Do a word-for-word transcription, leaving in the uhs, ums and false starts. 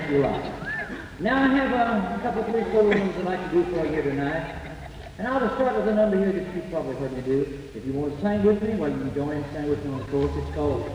you like. Now I have uh, a couple of three solo ones I'd like to do for you here tonight. And I'll just start with a number here that you've probably heard me do. If you want to sing with me, well, you can join in and sing with me on the chorus. It's called